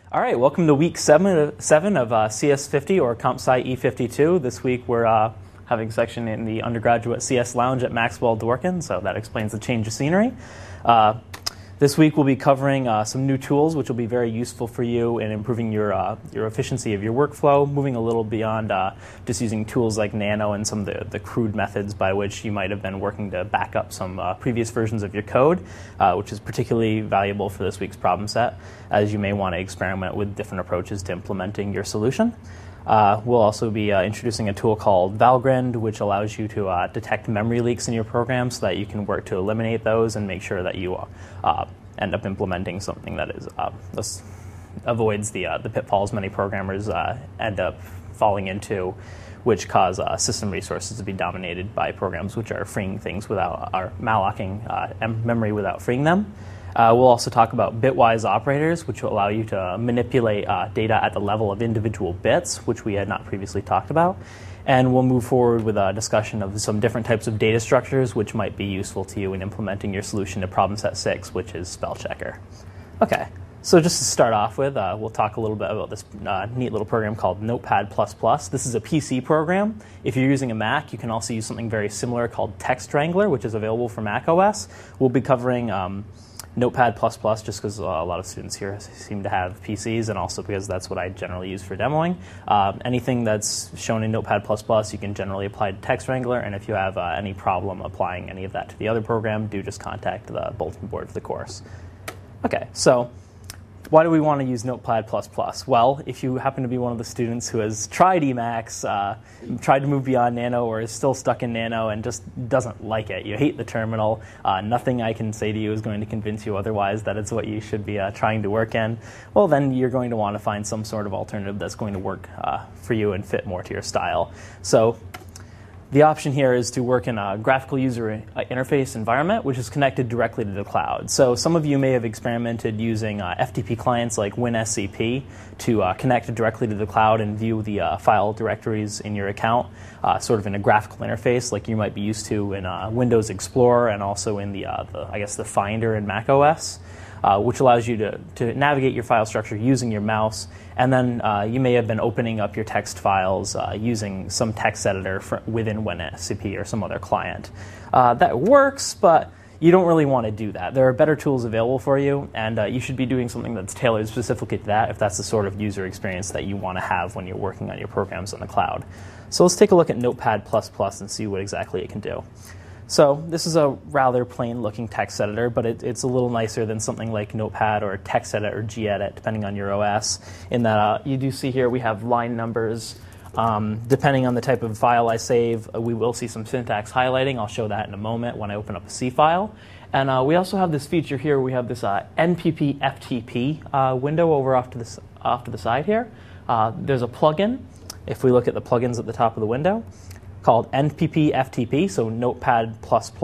All right, welcome to week seven of CS50 or CompSci E52. This week we're having a section in the undergraduate CS lounge at Maxwell Dworkin, so that explains the change of scenery. This week we'll be covering some new tools which will be very useful for you in improving your efficiency of your workflow, moving a little beyond just using tools like Nano and some of the crude methods by which you might have been working to back up some previous versions of your code, which is particularly valuable for this week's problem set, as you may want to experiment with different approaches to implementing your solution. We'll also be introducing a tool called Valgrind, which allows you to detect memory leaks in your program so that you can work to eliminate those and make sure that you end up implementing something that avoids the pitfalls many programmers end up falling into, which cause system resources to be dominated by programs which are freeing things are mallocking memory without freeing them. We'll also talk about bitwise operators, which will allow you to manipulate data at the level of individual bits, which we had not previously talked about. And we'll move forward with a discussion of some different types of data structures, which might be useful to you in implementing your solution to problem set 6, which is spell checker. Okay, so just to start off with, we'll talk a little bit about this neat little program called Notepad++. This is a PC program. If you're using a Mac, you can also use something very similar called Text Wrangler, which is available for Mac OS. We'll be covering Notepad++, just because a lot of students here seem to have PCs, and also because that's what I generally use for demoing. Anything that's shown in Notepad++, you can generally apply to Text Wrangler, and if you have any problem applying any of that to the other program, do just contact the bulletin board for the course. Okay, so why do we want to use Notepad++? Well, if you happen to be one of the students who has tried Emacs, tried to move beyond Nano, or is still stuck in Nano and just doesn't like it, you hate the terminal, nothing I can say to you is going to convince you otherwise that it's what you should be trying to work in, well, then you're going to want to find some sort of alternative that's going to work for you and fit more to your style. So the option here is to work in a graphical user interface environment, which is connected directly to the cloud. So some of you may have experimented using FTP clients like WinSCP to connect directly to the cloud and view the file directories in your account, sort of in a graphical interface like you might be used to in Windows Explorer and also in the Finder in Mac OS. Which allows you to navigate your file structure using your mouse, and then you may have been opening up your text files using some text editor within WinSCP or some other client. That works, but you don't really want to do that. There are better tools available for you, and you should be doing something that's tailored specifically to that if that's the sort of user experience that you want to have when you're working on your programs on the cloud. So let's take a look at Notepad++ and see what exactly it can do. So this is a rather plain-looking text editor, but it's a little nicer than something like Notepad or TextEdit or gedit, depending on your OS, in that you do see here we have line numbers. Depending on the type of file I save, we will see some syntax highlighting. I'll show that in a moment when I open up a C file. And we also have this feature here. We have this NPP FTP window over off to the side here. There's a plugin, if we look at the plugins at the top of the window, called NPP FTP, so Notepad++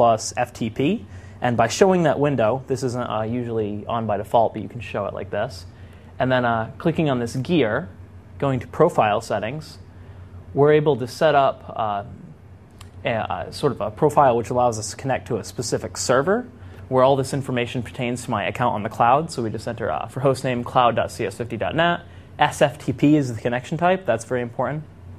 FTP. And by showing that window, this isn't usually on by default, but you can show it like this. And then clicking on this gear, going to Profile Settings, we're able to set up sort of a profile which allows us to connect to a specific server where all this information pertains to my account on the cloud. So we just enter for hostname cloud.cs50.net. SFTP is the connection type. That's very important.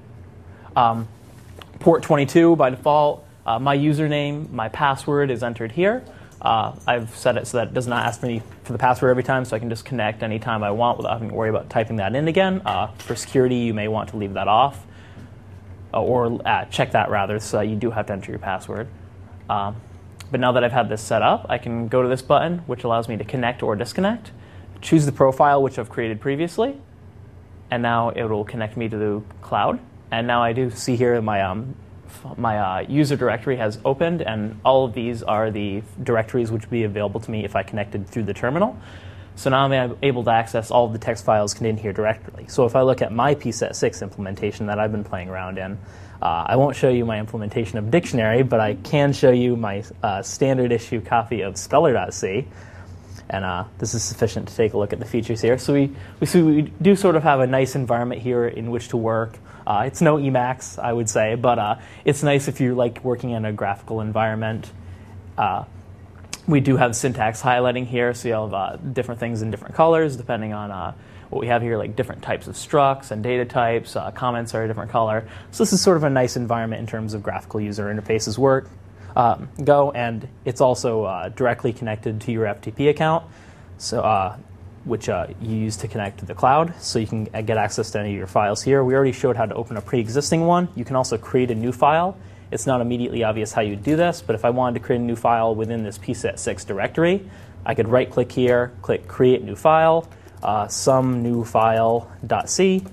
Port 22 by default. My username, my password is entered here. I've set it so that it does not ask me for the password every time, so I can just connect anytime I want without having to worry about typing that in again. For security, you may want to leave that off, or check that rather, so that you do have to enter your password. But now that I've had this set up, I can go to this button, which allows me to connect or disconnect, choose the profile which I've created previously, and now it will connect me to the cloud. And now I do see here my user directory has opened, and all of these are the directories which would be available to me if I connected through the terminal. So now I'm able to access all of the text files contained here directly. So if I look at my PSET6 implementation that I've been playing around in, I won't show you my implementation of dictionary, but I can show you my standard issue copy of speller.c. And this is sufficient to take a look at the features here. So we do sort of have a nice environment here in which to work. It's no Emacs, I would say, but it's nice if you like working in a graphical environment. We do have syntax highlighting here, so you'll have different things in different colors depending on what we have here, like different types of structs and data types. Comments are a different color. So this is sort of a nice environment in terms of graphical user interfaces go, and it's also directly connected to your FTP account, so which you use to connect to the cloud, so you can get access to any of your files here. We already showed how to open a pre-existing one. You can also create a new file. It's not immediately obvious how you do this, but if I wanted to create a new file within this pset6 directory, I could right-click here, click Create New File, some new file.c,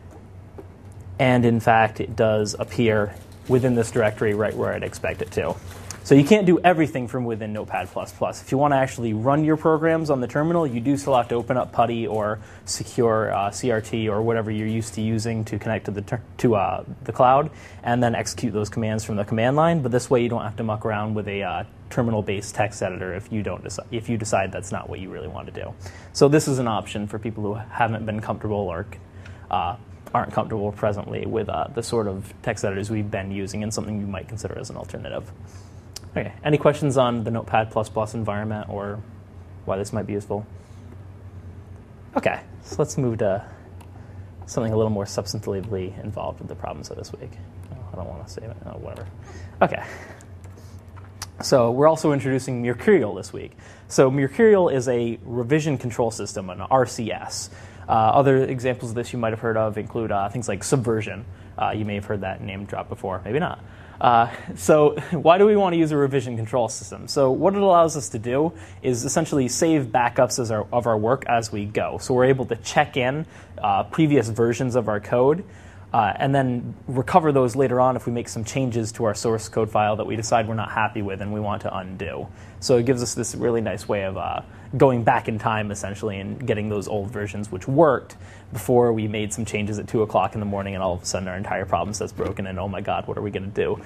and in fact, it does appear within this directory right where I'd expect it to. So you can't do everything from within Notepad++. If you want to actually run your programs on the terminal, you do still have to open up PuTTY or secure CRT or whatever you're used to using to connect to the cloud, and then execute those commands from the command line. But this way, you don't have to muck around with a terminal-based text editor if you decide that's not what you really want to do. So this is an option for people who haven't been comfortable or aren't comfortable presently with the sort of text editors we've been using, and something you might consider as an alternative. Okay, any questions on the Notepad++ environment or why this might be useful? Okay, so let's move to something a little more substantively involved with the problems of this week. Oh, I don't want to save it. Oh, whatever. Okay. So we're also introducing Mercurial this week. So Mercurial is a revision control system, an RCS. Other examples of this you might have heard of include things like Subversion. You may have heard that name drop before, maybe not. So why do we want to use a revision control system? So what it allows us to do is essentially save backups of our work as we go. So we're able to check in previous versions of our code and then recover those later on if we make some changes to our source code file that we decide we're not happy with and we want to undo. So it gives us this really nice way of going back in time, essentially, and getting those old versions which worked before we made some changes at 2 o'clock in the morning, and all of a sudden our entire problem set's broken, and oh my god, what are we going to do?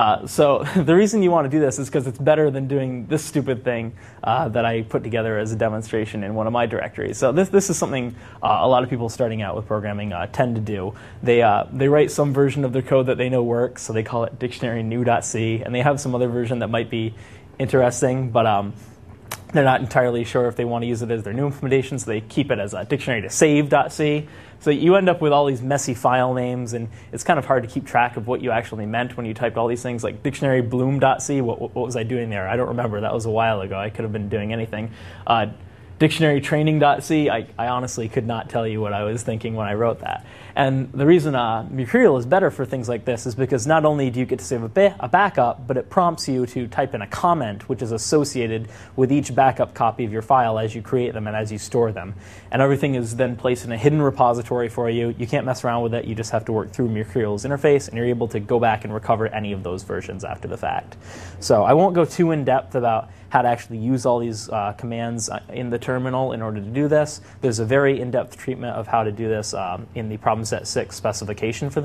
So the reason you want to do this is because it's better than doing this stupid thing that I put together as a demonstration in one of my directories. So this is something a lot of people starting out with programming tend to do. They write some version of their code that they know works, so they call it dictionary new.c, and they have some other version that might be interesting, but they're not entirely sure if they want to use it as their new implementation, so they keep it as a dictionary to save.c. So you end up with all these messy file names, and it's kind of hard to keep track of what you actually meant when you typed all these things, like dictionary bloom.c. What was I doing there? I don't remember. That was a while ago. I could have been doing anything. Dictionary training.c, I honestly could not tell you what I was thinking when I wrote that. And the reason Mercurial is better for things like this is because not only do you get to save a backup, but it prompts you to type in a comment which is associated with each backup copy of your file as you create them and as you store them. And everything is then placed in a hidden repository for you. You can't mess around with it. You just have to work through Mercurial's interface, and you're able to go back and recover any of those versions after the fact. So I won't go too in-depth about how to actually use all these commands in the terminal in order to do this. There's a very in-depth treatment of how to do this in the problem set 6 specification for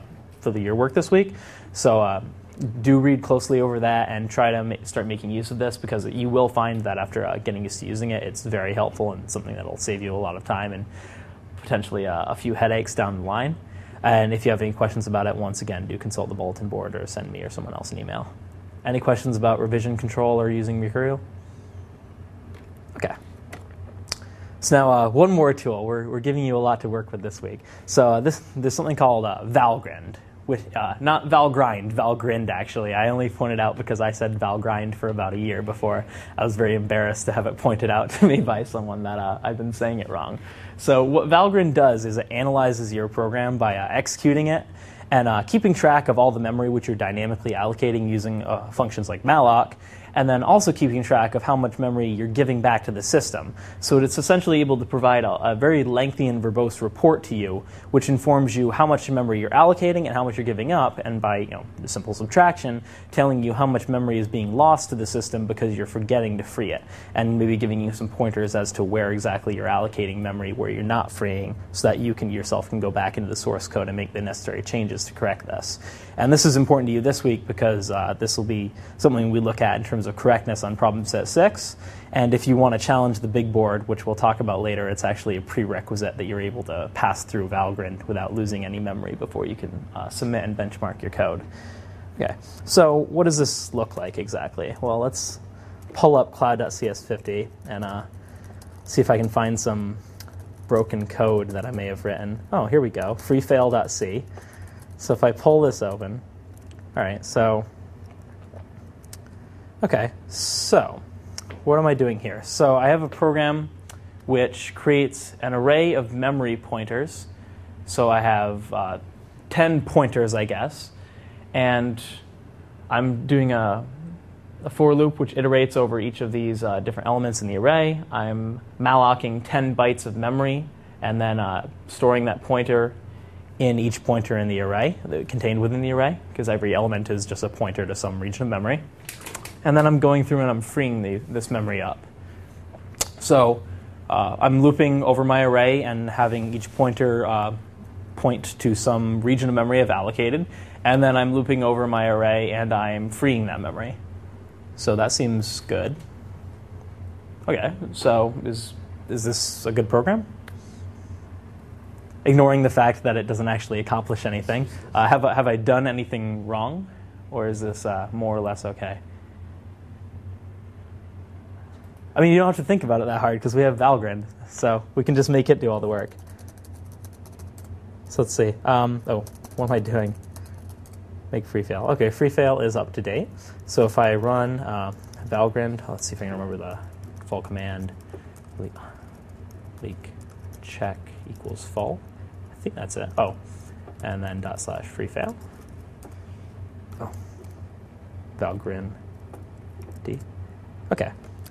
your work this week. So do read closely over that and try to start making use of this, because you will find that after getting used to using it, it's very helpful and something that will save you a lot of time and potentially a few headaches down the line. And if you have any questions about it, once again, do consult the bulletin board or send me or someone else an email. Any questions about revision control or using Mercurial? Okay. So now one more tool. We're giving you a lot to work with this week. So there's something called Valgrind. Not Valgrind, Valgrind actually. I only pointed out because I said Valgrind for about a year before. I was very embarrassed to have it pointed out to me by someone that I've been saying it wrong. So what Valgrind does is it analyzes your program by executing it and keeping track of all the memory which you're dynamically allocating using functions like malloc, and then also keeping track of how much memory you're giving back to the system. So it's essentially able to provide a very lengthy and verbose report to you, which informs you how much memory you're allocating and how much you're giving up, and by the simple subtraction, telling you how much memory is being lost to the system because you're forgetting to free it, and maybe giving you some pointers as to where exactly you're allocating memory where you're not freeing, so that you yourself can go back into the source code and make the necessary changes to correct this. And this is important to you this week because this will be something we look at in terms of correctness on problem set 6. And if you want to challenge the big board, which we'll talk about later, it's actually a prerequisite that you're able to pass through Valgrind without losing any memory before you can submit and benchmark your code. Okay, so what does this look like exactly? Well, let's pull up cloud.cs50 and see if I can find some broken code that I may have written. Oh, here we go, freefail.c. So if I pull this open, all right, so, okay, so what am I doing here? So I have a program which creates an array of memory pointers. So I have 10 pointers, I guess, and I'm doing a for loop which iterates over each of these different elements in the array. I'm mallocking 10 bytes of memory and then storing that pointer in each pointer in the array, contained within the array, because every element is just a pointer to some region of memory. And then I'm going through and I'm freeing this memory up. So I'm looping over my array and having each pointer point to some region of memory I've allocated. And then I'm looping over my array and I'm freeing that memory. So that seems good. Okay, so is this a good program? Ignoring the fact that it doesn't actually accomplish anything. Have I done anything wrong? Or is this more or less okay? I mean, you don't have to think about it that hard because we have Valgrind. So we can just make it do all the work. So let's see. Oh, what am I doing? Make freefail. Okay, freefail is up to date. So if I run Valgrind, let's see if I can remember the full command. Leak check equals full. I think that's it. Oh, and then /freefail. Oh, Valgrind D. Okay.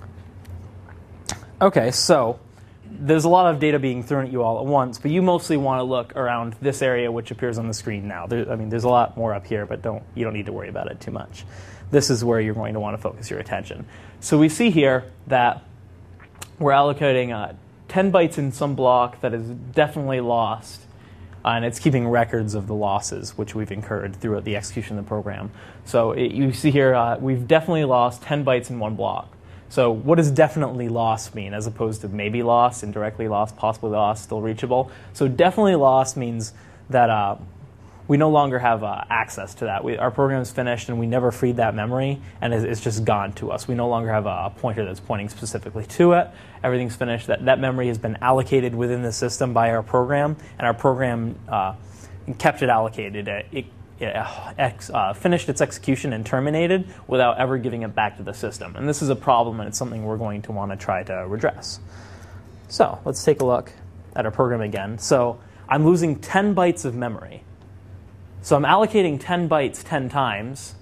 Okay, so there's a lot of data being thrown at you all at once, but you mostly want to look around this area which appears on the screen now. There's a lot more up here, but you don't need to worry about it too much. This is where you're going to want to focus your attention. So we see here that we're allocating 10 bytes in some block that is definitely lost, and it's keeping records of the losses which we've incurred throughout the execution of the program. So you see here we've definitely lost 10 bytes in one block. So what does definitely lost mean as opposed to maybe lost, indirectly lost, possibly lost, still reachable? So definitely lost means that we no longer have access to that. Our program is finished and we never freed that memory and it's just gone to us. We no longer have a pointer that's pointing specifically to it. Everything's finished. That memory has been allocated within the system by our program, and our program kept it allocated. It finished its execution and terminated without ever giving it back to the system. And this is a problem, and it's something we're going to want to try to redress. So let's take a look at our program again. So I'm losing 10 bytes of memory. So I'm allocating 10 bytes 10 times,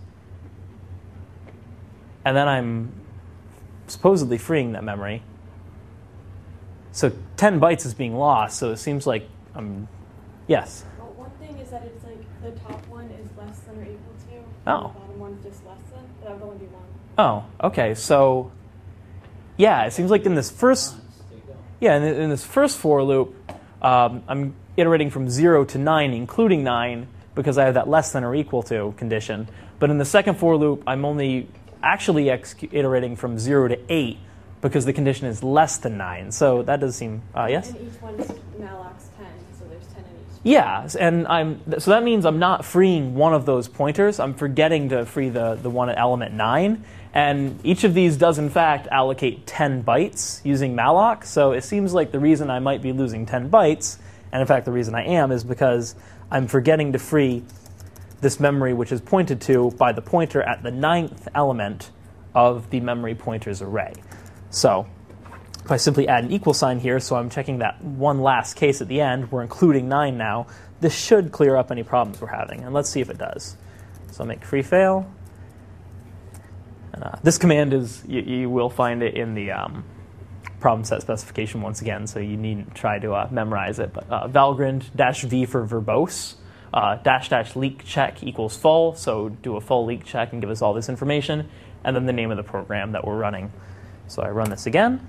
and then I'm supposedly freeing that memory. So 10 bytes is being lost, so it seems like yes? Well, one thing is that it's like the top one is less than or equal to, and Oh. the bottom one is just less than, but that would only be one. Oh, okay. So, yeah, it seems like in this first, in this first for loop, I'm iterating from 0 to 9, including 9, because I have that less than or equal to condition. But in the second for loop, I'm only actually iterating from 0 to 8, because the condition is less than 9. So that does seem, yes? And each one is mallocs 10, so there's 10 in each. Yeah, and so that means I'm not freeing one of those pointers. I'm forgetting to free the one at element 9. And each of these does, in fact, allocate 10 bytes using malloc. So it seems like the reason I might be losing 10 bytes, and in fact the reason I am, is because I'm forgetting to free this memory which is pointed to by the pointer at the 9th element of the memory pointers array. So if I simply add an equal sign here, so I'm checking that one last case at the end, we're including 9 now, this should clear up any problems we're having. And let's see if it does. So I'll make freefail. And this command is, you will find it in the problem set specification once again, so you needn't try to memorize it. But Valgrind-V for verbose, -- leak check equals full, so do a full leak check and give us all this information, and then the name of the program that we're running. So I run this again.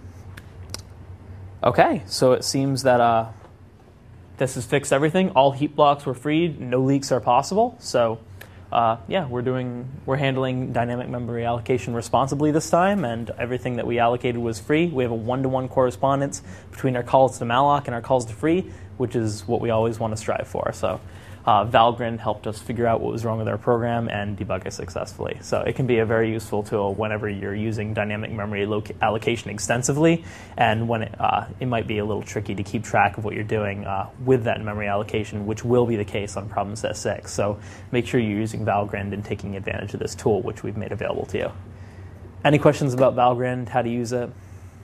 Okay, so it seems that this has fixed everything. All heap blocks were freed. No leaks are possible. So yeah, we're handling dynamic memory allocation responsibly this time, and everything that we allocated was free. We have a one-to-one correspondence between our calls to malloc and our calls to free, which is what we always want to strive for. So Valgrind helped us figure out what was wrong with our program and debug it successfully. So it can be a very useful tool whenever you're using dynamic memory allocation extensively, and when it might be a little tricky to keep track of what you're doing with that memory allocation, which will be the case on problem set 6. So make sure you're using Valgrind and taking advantage of this tool, which we've made available to you. Any questions about Valgrind, how to use it? All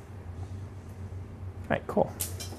right, cool.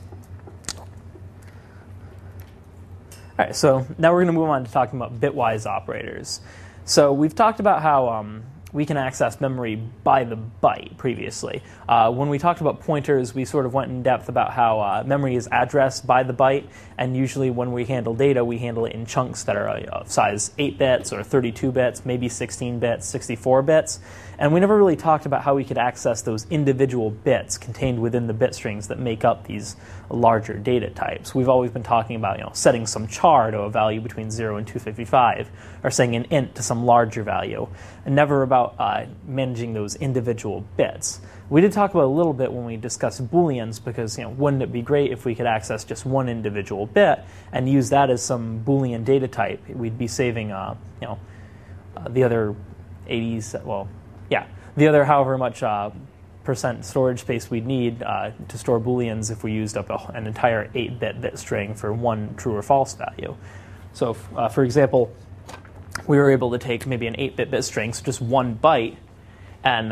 All right, so now we're going to move on to talking about bitwise operators. So we've talked about how we can access memory by the byte previously. When we talked about pointers, we sort of went in depth about how memory is addressed by the byte, and usually when we handle data, we handle it in chunks that are of size 8 bits or 32 bits, maybe 16 bits, 64 bits. And we never really talked about how we could access those individual bits contained within the bit strings that make up these larger data types. We've always been talking about setting some char to a value between 0 and 255, or setting an int to some larger value, and never about managing those individual bits. We did talk about a little bit when we discussed Booleans, because wouldn't it be great if we could access just one individual bit and use that as some Boolean data type? We'd be saving the other 80s, the other however much percent storage space we'd need to store Booleans if we used up an entire 8-bit bit string for one true or false value. So for example, we were able to take maybe an 8-bit bit string, so just 1 byte, and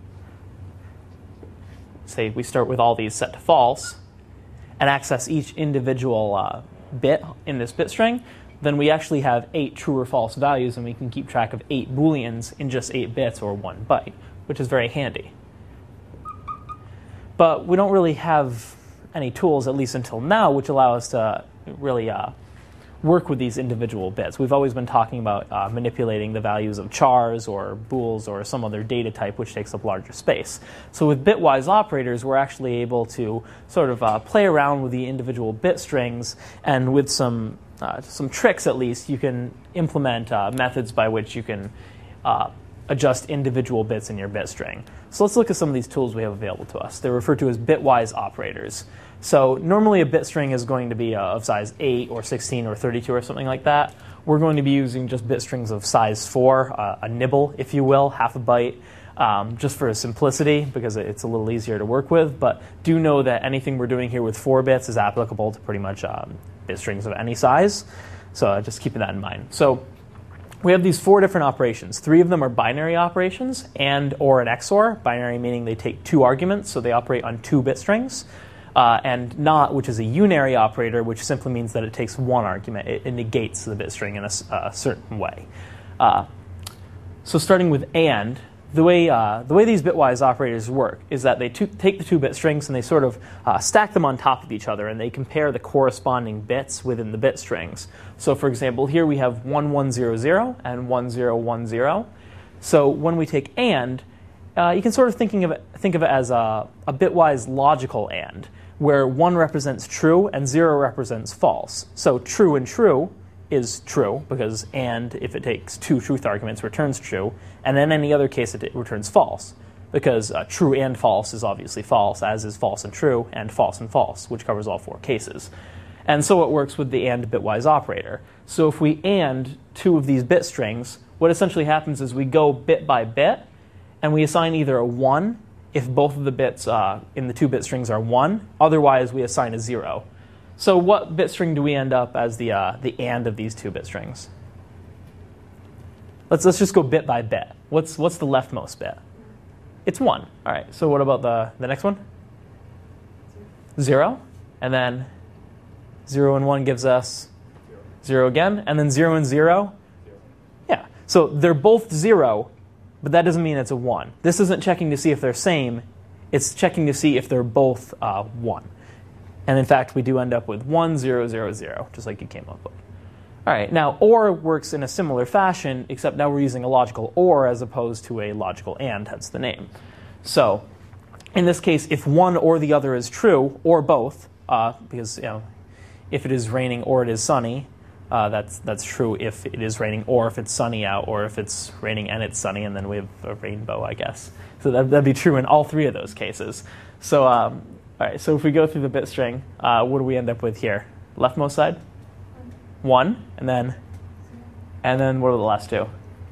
say we start with all these set to false, and access each individual bit in this bit string, then we actually have 8 true or false values, and we can keep track of 8 Booleans in just 8 bits or 1 byte, which is very handy. But we don't really have any tools, at least until now, which allow us to really work with these individual bits. We've always been talking about manipulating the values of chars or bools or some other data type which takes up larger space. So with bitwise operators, we're actually able to sort of play around with the individual bit strings, and with some tricks at least, you can implement methods by which you can adjust individual bits in your bit string. So let's look at some of these tools we have available to us. They're referred to as bitwise operators. So normally a bit string is going to be of size 8 or 16 or 32 or something like that. We're going to be using just bit strings of size 4, a nibble, if you will, half a byte, just for simplicity, because it's a little easier to work with. But do know that anything we're doing here with 4 bits is applicable to pretty much bit strings of any size. So just keeping that in mind. So we have these 4 different operations. 3 of them are binary operations and or an XOR. Binary meaning they take 2 arguments, so they operate on 2 bit strings. And not, which is a unary operator, which simply means that it takes 1 argument. It negates the bit string in a certain way. So starting with and, the way these bitwise operators work is that they take the 2-bit strings and they sort of stack them on top of each other, and they compare the corresponding bits within the bit strings. So for example, here we have 1100 and 1010. So when we take and, you can sort of think of it as a bitwise logical and, where 1 represents true and 0 represents false. So true and true is true, because and, if it takes 2 truth arguments, returns true, and in any other case it returns false, because true and false is obviously false, as is false and true, and false, which covers all 4 cases. And so it works with the and bitwise operator. So if we and 2 of these bit strings, what essentially happens is we go bit by bit, and we assign either a 1 if both of the bits in the 2-bit strings are 1, otherwise we assign a 0. So what bit string do we end up as the and of these 2-bit strings? Let's just go bit by bit. What's the leftmost bit? It's 1. All right, so what about the next one? 0. And then 0 and 1 gives us 0 again. And then 0 and 0? Yeah, so they're both 0, but that doesn't mean it's a 1. This isn't checking to see if they're same. It's checking to see if they're both 1. And in fact, we do end up with 1, 0, 0, 0, just like you came up with. All right, now OR works in a similar fashion, except now we're using a logical OR as opposed to a logical AND, hence the name. So in this case, if one or the other is true, or both, because if it is raining or it is sunny, that's true if it is raining or if it's sunny out, or if it's raining and it's sunny, and then we have a rainbow, I guess. So that'd be true in all 3 of those cases. So all right, so if we go through the bit string, what do we end up with here? Leftmost side? 1, and then what are the last two?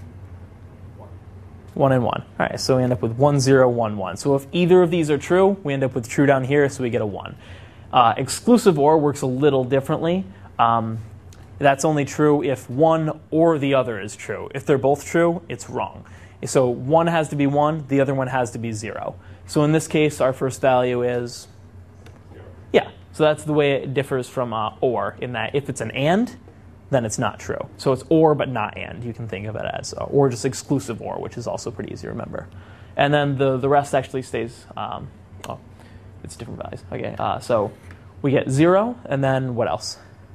1 and 1. All right, so we end up with 1, 0, 1, 1. So if either of these are true, we end up with true down here, so we get a 1. Exclusive OR works a little differently. That's only true if one or the other is true. If they're both true, it's wrong. So one has to be 1, the other one has to be 0. So in this case, our first value is 0. Yeah, so that's the way it differs from OR, in that if it's an AND, then it's not true. So it's OR but not AND. You can think of it as or just exclusive OR, which is also pretty easy to remember. And then the rest actually stays, it's different values. Okay, so we get 0, and then what else?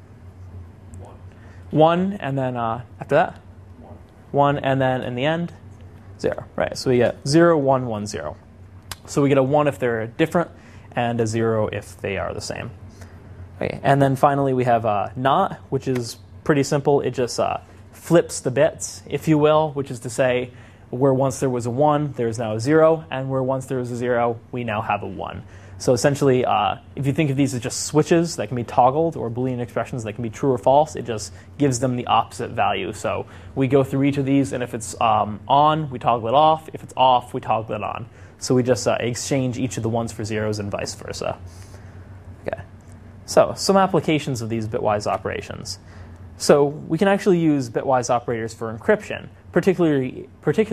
1, and then after that? 1, and then in the end? 0, right? So we get 0, 1, 1, 0. So we get a 1 if they're different, and a 0 if they are the same. Okay, and then finally we have not, which is pretty simple. It just flips the bits, if you will, which is to say where once there was a 1, there's now a 0, and where once there was a 0, we now have a 1. So essentially, if you think of these as just switches that can be toggled, or Boolean expressions that can be true or false, it just gives them the opposite value. So we go through each of these, and if it's on, we toggle it off. If it's off, we toggle it on. So we just exchange each of the 1s for 0s and vice versa. Okay. So some applications of these bitwise operations. So we can actually use bitwise operators for encryption. Particularly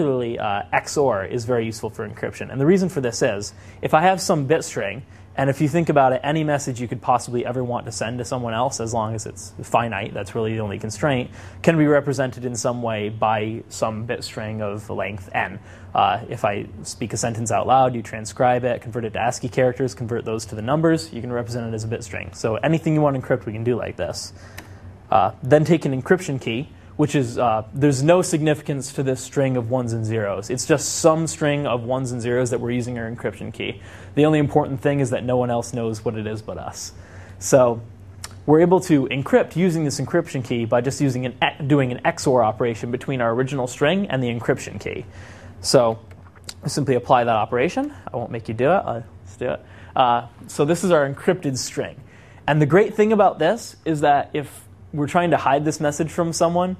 XOR is very useful for encryption. And the reason for this is, if I have some bit string, and if you think about it, any message you could possibly ever want to send to someone else, as long as it's finite, that's really the only constraint, can be represented in some way by some bit string of length n. If I speak a sentence out loud, you transcribe it, convert it to ASCII characters, convert those to the numbers, you can represent it as a bit string. So anything you want to encrypt, we can do like this. Then take an encryption key, which is, there's no significance to this string of 1s and 0s. It's just some string of 1s and 0s that we're using our encryption key. The only important thing is that no one else knows what it is but us. So we're able to encrypt using this encryption key by just doing an XOR operation between our original string and the encryption key. So we simply apply that operation. I won't make you do it. Let's do it. So this is our encrypted string. And the great thing about this is that if we're trying to hide this message from someone,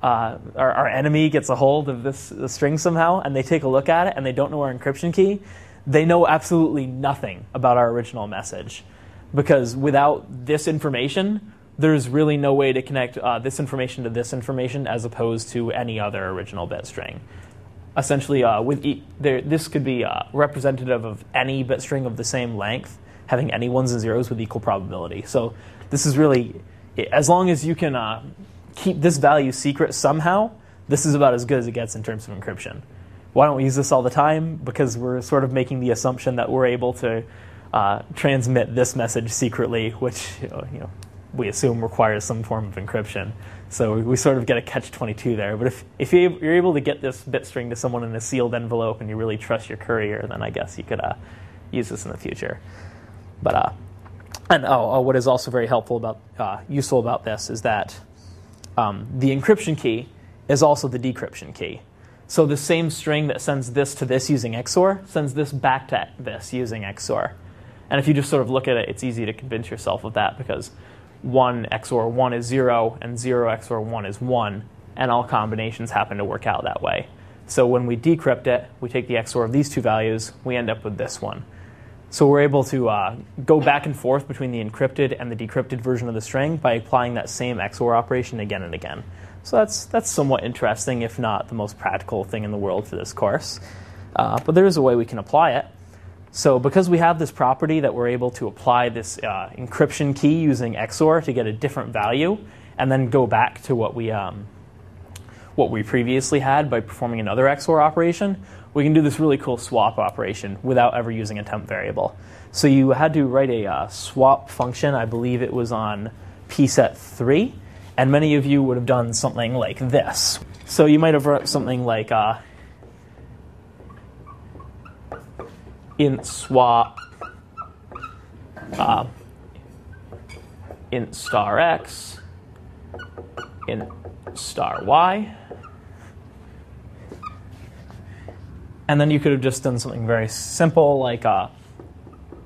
our enemy gets a hold of this string somehow, and they take a look at it, and they don't know our encryption key, they know absolutely nothing about our original message. Because without this information, there's really no way to connect this information to this information as opposed to any other original bit string. Essentially, this could be representative of any bit string of the same length, having any 1s and 0s with equal probability. So this is really, as long as you can keep this value secret somehow, this is about as good as it gets in terms of encryption. Why don't we use this all the time? Because we're sort of making the assumption that we're able to transmit this message secretly, which we assume requires some form of encryption. So we sort of get a catch-22 there. But if you're able to get this bit string to someone in a sealed envelope and you really trust your courier, then I guess you could use this in the future. But what is also very helpful useful about this is that the encryption key is also the decryption key. So the same string that sends this to this using XOR sends this back to this using XOR. And if you just sort of look at it, it's easy to convince yourself of that because 1 XOR 1 is 0 and 0 XOR 1 is 1, and all combinations happen to work out that way. So when we decrypt it, we take the XOR of these two values, we end up with this one. So we're able to go back and forth between the encrypted and the decrypted version of the string by applying that same XOR operation again and again. So that's somewhat interesting, if not the most practical thing in the world for this course. But there is a way we can apply it. So because we have this property that we're able to apply this encryption key using XOR to get a different value, and then go back to what we previously had by performing another XOR operation, we can do this really cool swap operation without ever using a temp variable. So you had to write a swap function. I believe it was on pset 3. And many of you would have done something like this. So you might have wrote something like int swap int star x, int star y. And then you could have just done something very simple like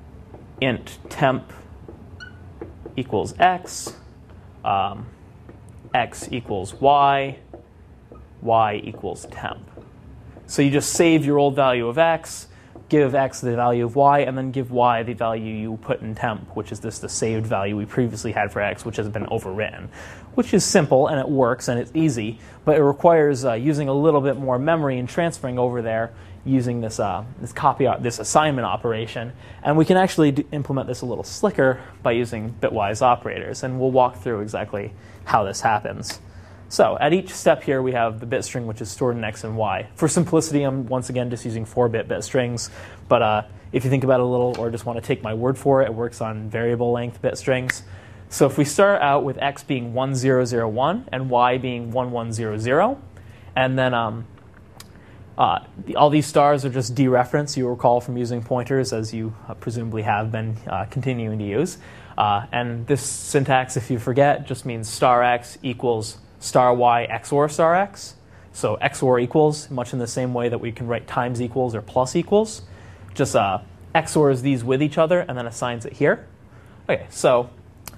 int temp equals x, x equals y, y equals temp. So you just save your old value of x, give x the value of y, and then give y the value you put in temp, which is the saved value we previously had for x, which has been overwritten, which is simple, and it works, and it's easy, but it requires using a little bit more memory and transferring over there using this assignment operation. And we can actually implement this a little slicker by using bitwise operators, and we'll walk through exactly how this happens. So at each step here, we have the bit string, which is stored in x and y. For simplicity, I'm once again just using 4-bit bit strings. But if you think about it a little or just want to take my word for it, it works on variable length bit strings. So if we start out with x being 1001 and y being 1100, and then all these stars are just dereference. You recall from using pointers, as you presumably have been continuing to use. And this syntax, if you forget, just means star x equals star y XOR star x. So XOR equals, much in the same way that we can write times equals or plus equals. Just XORs these with each other and then assigns it here. Okay, so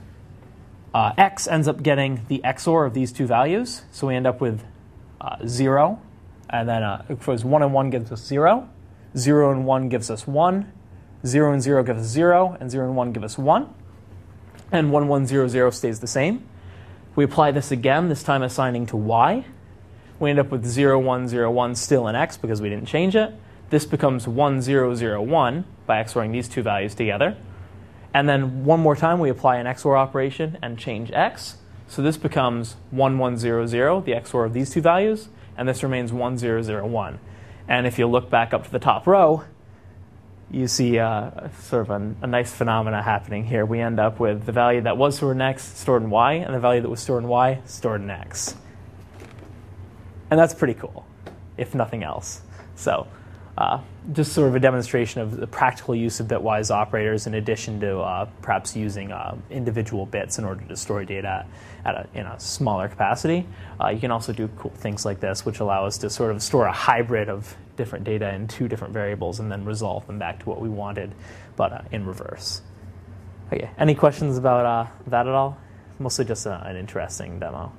x ends up getting the XOR of these two values. So we end up with 0. And then if it was 1 and 1 gives us 0. 0 and 1 gives us 1. 0 and 0 gives us 0. And 0 and 1 give us 1. And 1100 stays the same. We apply this again, this time assigning to y. We end up with 0101 still in x because we didn't change it. This becomes 1001 by XORing these two values together. And then one more time, we apply an XOR operation and change x. So this becomes 1100, the XOR of these two values, and this remains 1001. And if you look back up to the top row, you see sort of a nice phenomena happening here. We end up with the value that was stored in x stored in y, and the value that was stored in y stored in x. And that's pretty cool, if nothing else. So just sort of a demonstration of the practical use of bitwise operators in addition to perhaps using individual bits in order to store data in a smaller capacity. You can also do cool things like this, which allow us to sort of store a hybrid of different data in two different variables and then resolve them back to what we wanted, but in reverse. Okay, any questions about that at all? Mostly just an interesting demo.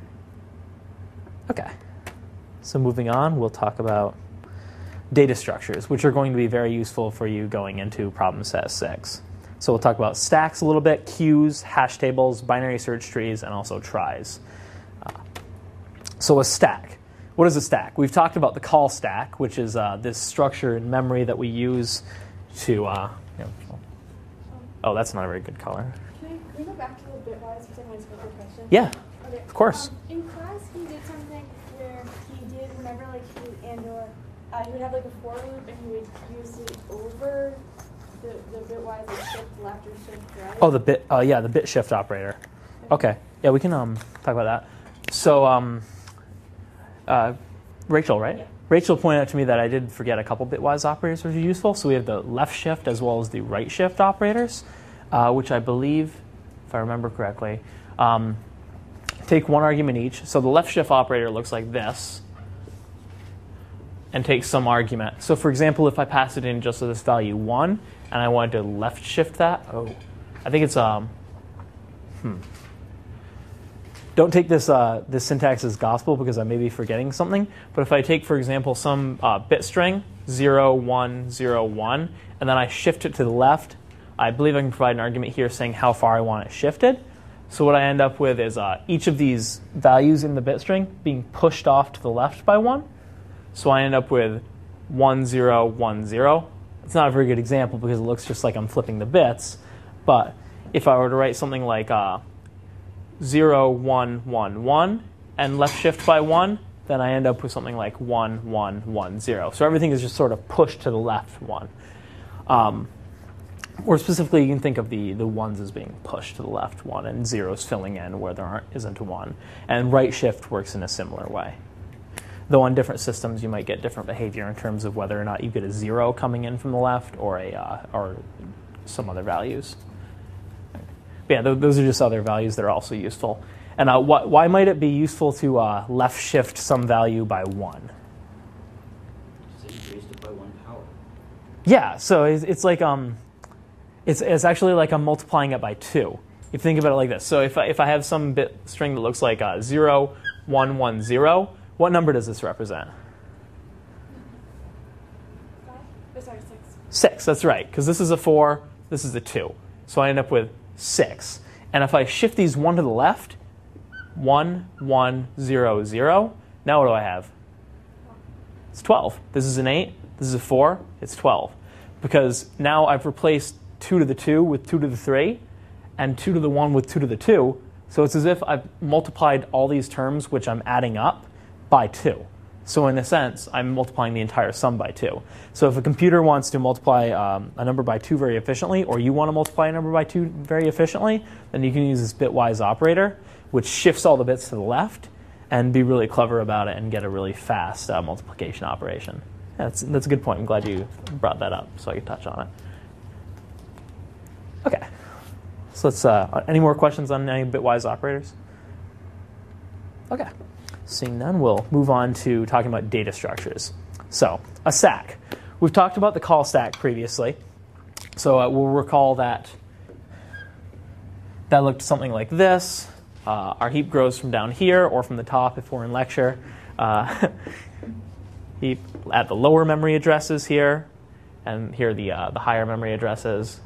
Okay, so moving on, we'll talk about data structures, which are going to be very useful for you going into problem set 6. So we'll talk about stacks a little bit, queues, hash tables, binary search trees, and also tries. So a stack. What is a stack? We've talked about the call stack, which is this structure in memory that we use to... oh, that's not a very good color. Can we go back to the bitwise for someone's further question? Yeah, okay. Of course. In class, he did something where he did, whenever he would have like a for loop and he would use it over the bitwise like shift left or shift right. Oh, the bit shift operator. Okay. Yeah, we can talk about that. So Rachel, right? Yeah. Rachel pointed out to me that I did forget a couple bitwise operators which are useful. So we have the left shift as well as the right shift operators, which I believe, if I remember correctly, take one argument each. So the left shift operator looks like this and takes some argument. So for example, if I pass it in just as this value 1 and I wanted to left shift that, I think it's Don't take this syntax as gospel because I may be forgetting something. But if I take, for example, some bit string, 0, 1, 0, 1, and then I shift it to the left, I believe I can provide an argument here saying how far I want it shifted. So what I end up with is each of these values in the bit string being pushed off to the left by 1. So I end up with 1, 0, 1, 0. It's not a very good example because it looks just like I'm flipping the bits. But if I were to write something like 0, 1, 1, 1, and left shift by 1, then I end up with something like 1, 1, 1, 0. So everything is just sort of pushed to the left 1. Or specifically, you can think of the ones as being pushed to the left 1 and zeros filling in where there isn't a 1. And right shift works in a similar way. Though on different systems, you might get different behavior in terms of whether or not you get a 0 coming in from the left or or some other values. But yeah, those are just other values that are also useful. And why might it be useful to left shift some value by 1? So you raised it by 1 power. Yeah, so it's like it's actually like I'm multiplying it by 2. you think about it like this. So if I have some bit string that looks like 0, 1, 1, 0, what number does this represent? 5? Oh, sorry, 6. 6, that's right, because this is a 4, this is a 2. So I end up with 6. And if I shift these 1 to the left, 1, 1, 0, 0, now what do I have? It's 12. This is an 8, this is a 4, it's 12. Because now I've replaced 2 to the 2 with 2 to the 3, and 2 to the 1 with 2 to the 2. So it's as if I've multiplied all these terms, which I'm adding up, by 2. So in a sense, I'm multiplying the entire sum by 2. So if a computer wants to multiply a number by 2 very efficiently, or you want to multiply a number by 2 very efficiently, then you can use this bitwise operator, which shifts all the bits to the left, and be really clever about it and get a really fast multiplication operation. That's a good point. I'm glad you brought that up so I could touch on it. Okay. So let's. Any more questions on any bitwise operators? Okay. Seeing none, we'll move on to talking about data structures. So a stack. We've talked about the call stack previously. So we'll recall that looked something like this. Our heap grows from down here or from the top if we're in lecture. Heap at the lower memory addresses here, and here are the higher memory addresses.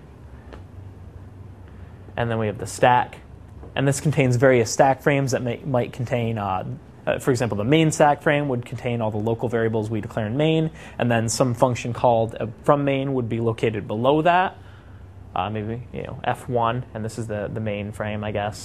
And then we have the stack. And this contains various stack frames that might contain, for example, the main stack frame would contain all the local variables we declare in main, and then some function called from main would be located below that, maybe F1, and this is the main frame, I guess.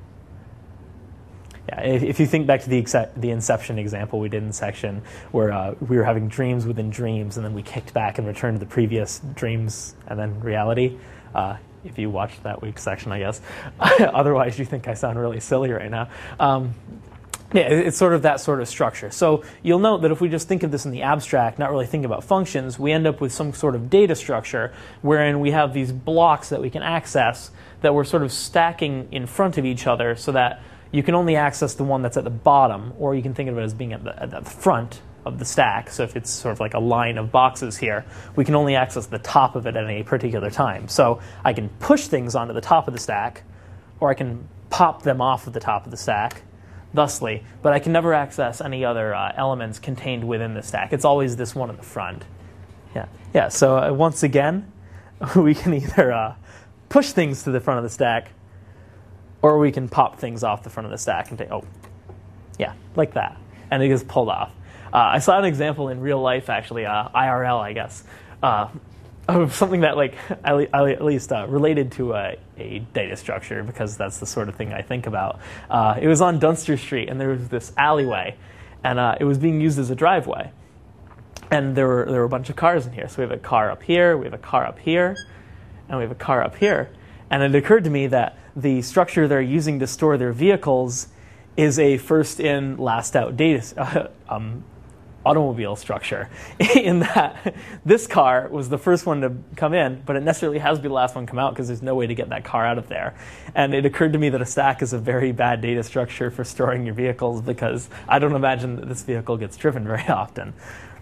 Yeah, if you think back to the Inception example we did in section, where we were having dreams within dreams, and then we kicked back and returned to the previous dreams and then reality. If you watched that week's section, I guess. Otherwise, you think I sound really silly right now. Yeah, it's sort of that sort of structure. So you'll note that if we just think of this in the abstract, not really think about functions, we end up with some sort of data structure wherein we have these blocks that we can access that we're sort of stacking in front of each other so that you can only access the one that's at the bottom, or you can think of it as being at the front of the stack. So if it's sort of like a line of boxes here, we can only access the top of it at any particular time. So I can push things onto the top of the stack, or I can pop them off of the top of the stack, thusly, but I can never access any other elements contained within the stack. It's always this one in the front. Yeah. So once again, we can either push things to the front of the stack, or we can pop things off the front of the stack and take, like that, and it gets pulled off. I saw an example in real life, actually, IRL, I guess, of something that, at least related to a data structure, because that's the sort of thing I think about. It was on Dunster Street, and there was this alleyway, and it was being used as a driveway. And there were a bunch of cars in here. So we have a car up here, we have a car up here, and we have a car up here. And it occurred to me that the structure they're using to store their vehicles is a first-in, last-out data automobile structure, in that this car was the first one to come in, but it necessarily has to be the last one to come out because there's no way to get that car out of there. And it occurred to me that a stack is a very bad data structure for storing your vehicles, because I don't imagine that this vehicle gets driven very often.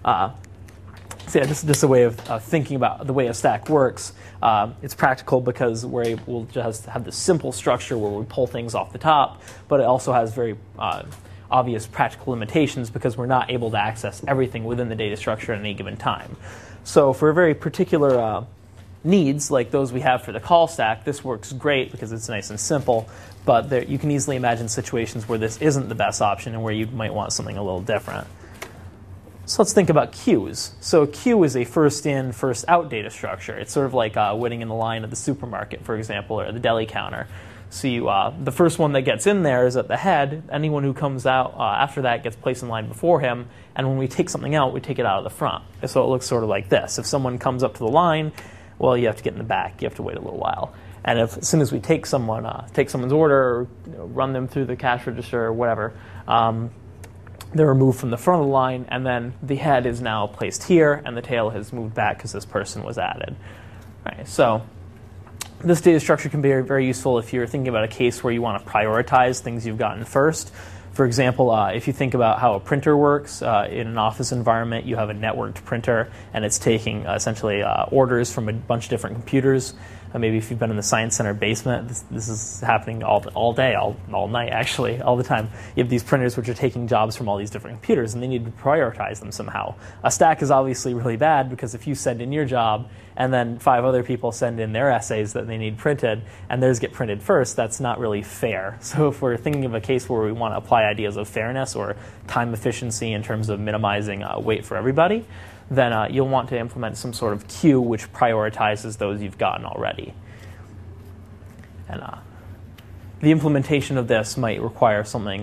So yeah, this is just a way of thinking about the way a stack works. It's practical because we're able to just have this simple structure where we pull things off the top, but it also has very obvious practical limitations because we're not able to access everything within the data structure at any given time. So for very particular needs, like those we have for the call stack, this works great because it's nice and simple, but you can easily imagine situations where this isn't the best option and where you might want something a little different. So let's think about queues. So a queue is a first-in, first-out data structure. It's sort of like waiting in the line at the supermarket, for example, or the deli counter. So the first one that gets in there is at the head. Anyone who comes out after that gets placed in line before him. And when we take something out, we take it out of the front. So it looks sort of like this. If someone comes up to the line, well, you have to get in the back. You have to wait a little while. And as soon as we take someone's order, or run them through the cash register or whatever, they're removed from the front of the line, and then the head is now placed here, and the tail has moved back because this person was added. Right, so this data structure can be very, very useful if you're thinking about a case where you want to prioritize things you've gotten first. For example, if you think about how a printer works, in an office environment, you have a networked printer, and it's taking essentially orders from a bunch of different computers. Maybe if you've been in the Science Center basement, this is happening all day, all night, actually, all the time. You have these printers which are taking jobs from all these different computers, and they need to prioritize them somehow. A stack is obviously really bad, because if you send in your job, and then 5 other people send in their essays that they need printed, and theirs get printed first, that's not really fair. So if we're thinking of a case where we want to apply ideas of fairness or time efficiency in terms of minimizing wait for everybody, then you'll want to implement some sort of queue which prioritizes those you've gotten already. And the implementation of this might require something,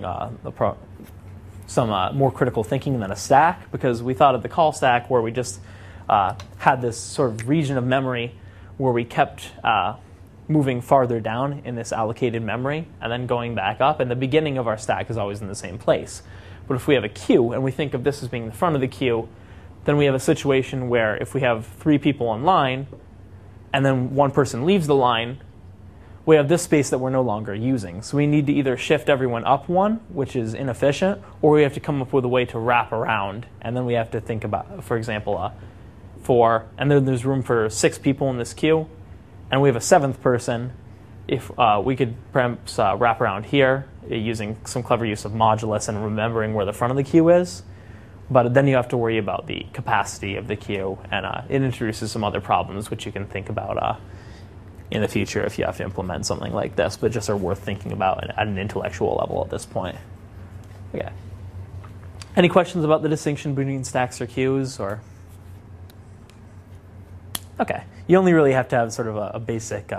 some more critical thinking than a stack, because we thought of the call stack where we just had this sort of region of memory where we kept moving farther down in this allocated memory and then going back up, and the beginning of our stack is always in the same place. But if we have a queue and we think of this as being the front of the queue, then we have a situation where if we have 3 people in line and then 1 person leaves the line, we have this space that we're no longer using. So we need to either shift everyone up 1, which is inefficient, or we have to come up with a way to wrap around. And then we have to think about, for example, 4, and then there's room for 6 people in this queue, and we have a 7th person. If we could perhaps wrap around here using some clever use of modulus and remembering where the front of the queue is. But then you have to worry about the capacity of the queue, and it introduces some other problems which you can think about in the future if you have to implement something like this, but just are worth thinking about at an intellectual level at this point. Okay. Any questions about the distinction between stacks or queues? Or okay, you only really have to have sort of a basic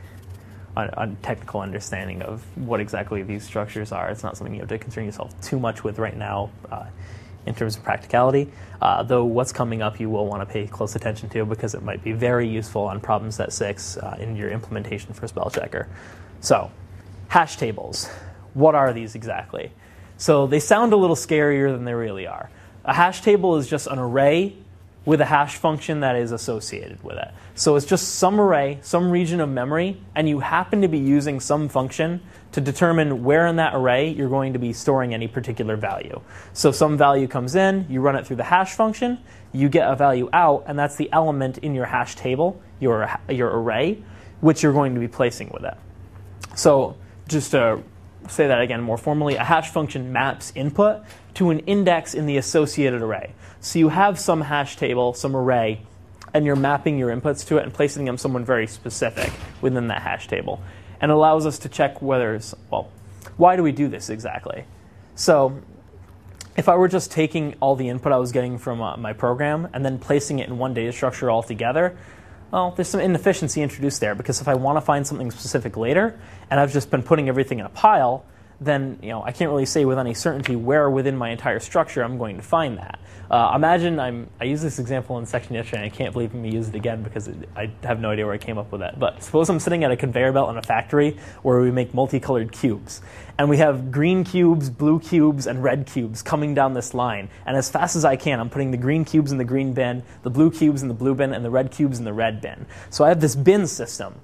technical understanding of what exactly these structures are. It's not something you have to concern yourself too much with right now. In terms of practicality, though what's coming up you will want to pay close attention to, because it might be very useful on problem set 6 in your implementation for spell checker. So, hash tables. What are these exactly? So they sound a little scarier than they really are. A hash table is just an array with a hash function that is associated with it. So it's just some array, some region of memory, and you happen to be using some function to determine where in that array you're going to be storing any particular value. So some value comes in, you run it through the hash function, you get a value out, and that's the element in your hash table, your array, which you're going to be placing with it. So just to say that again more formally, a hash function maps input to an index in the associated array. So you have some hash table, some array, and you're mapping your inputs to it and placing them somewhere very specific within that hash table. And it allows us to check whether, well, why do we do this exactly? So if I were just taking all the input I was getting from my program and then placing it in one data structure altogether, well, there's some inefficiency introduced there, because if I want to find something specific later and I've just been putting everything in a pile, then I can't really say with any certainty where within my entire structure I'm going to find that. Imagine I used this example in section yesterday, and I can't believe I'm going to use it again because I have no idea where I came up with that. But suppose I'm sitting at a conveyor belt in a factory where we make multicolored cubes. And we have green cubes, blue cubes, and red cubes coming down this line. And as fast as I can, I'm putting the green cubes in the green bin, the blue cubes in the blue bin, and the red cubes in the red bin. So I have this bin system.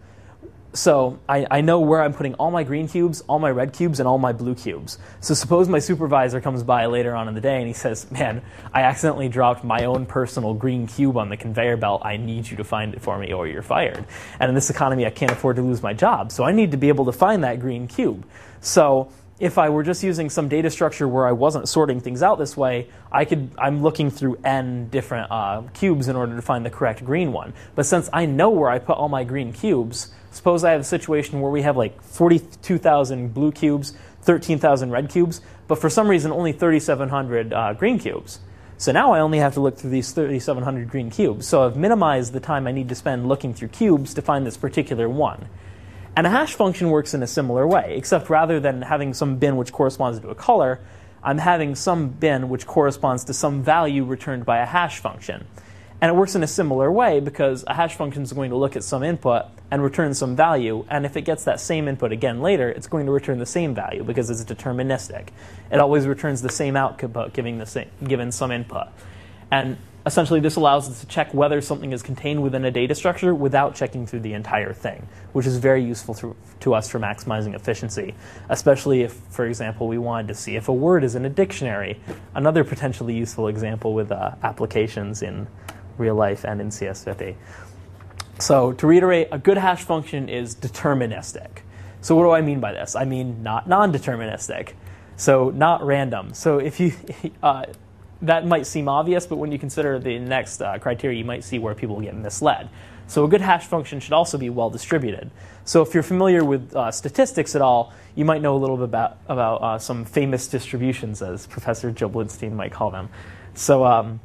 So I know where I'm putting all my green cubes, all my red cubes, and all my blue cubes. So suppose my supervisor comes by later on in the day and he says, man, I accidentally dropped my own personal green cube on the conveyor belt. I need you to find it for me or you're fired. And in this economy, I can't afford to lose my job. So I need to be able to find that green cube. So if I were just using some data structure where I wasn't sorting things out this way, I'm looking through n different cubes in order to find the correct green one. But since I know where I put all my green cubes, suppose I have a situation where we have like 42,000 blue cubes, 13,000 red cubes, but for some reason only 3,700 green cubes. So now I only have to look through these 3,700 green cubes. So I've minimized the time I need to spend looking through cubes to find this particular one. And a hash function works in a similar way, except rather than having some bin which corresponds to a color, I'm having some bin which corresponds to some value returned by a hash function. And it works in a similar way because a hash function is going to look at some input and return some value, and if it gets that same input again later, it's going to return the same value because it's deterministic. It always returns the same output given some input. And essentially this allows us to check whether something is contained within a data structure without checking through the entire thing, which is very useful to us for maximizing efficiency, especially if, for example, we wanted to see if a word is in a dictionary. Another potentially useful example with applications in real life and in CS50. So to reiterate, a good hash function is deterministic. So what do I mean by this? I mean not non-deterministic, so not random. So if you that might seem obvious, but when you consider the next criteria, you might see where people get misled. So a good hash function should also be well distributed. So if you're familiar with statistics at all, you might know a little bit about some famous distributions, as Professor Joe Blitstein might call them. So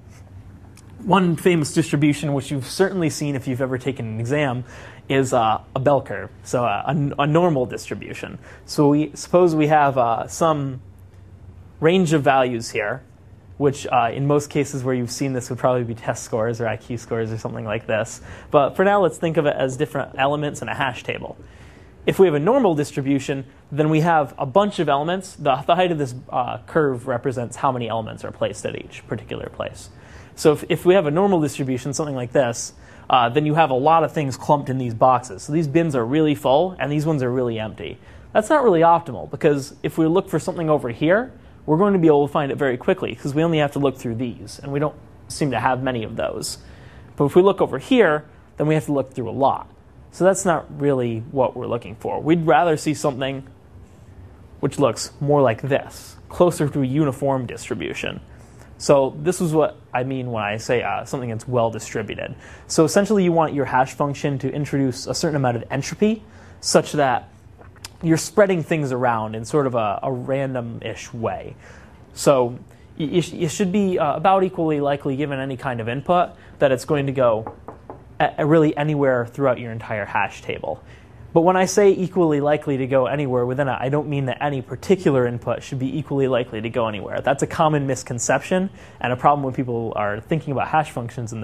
one famous distribution, which you've certainly seen if you've ever taken an exam, is a bell curve, so a normal distribution. So suppose we have some range of values here, which in most cases where you've seen this would probably be test scores or IQ scores or something like this. But for now, let's think of it as different elements in a hash table. If we have a normal distribution, then we have a bunch of elements. The height of this curve represents how many elements are placed at each particular place. So if we have a normal distribution, something like this, then you have a lot of things clumped in these boxes. So these bins are really full, and these ones are really empty. That's not really optimal, because if we look for something over here, we're going to be able to find it very quickly, because we only have to look through these, and we don't seem to have many of those. But if we look over here, then we have to look through a lot. So that's not really what we're looking for. We'd rather see something which looks more like this, closer to a uniform distribution. So this is what I mean when I say something that's well distributed. So essentially you want your hash function to introduce a certain amount of entropy such that you're spreading things around in sort of a random-ish way. So you should be about equally likely, given any kind of input, that it's going to go really anywhere throughout your entire hash table. But when I say equally likely to go anywhere within it, I don't mean that any particular input should be equally likely to go anywhere. That's a common misconception and a problem when people are thinking about hash functions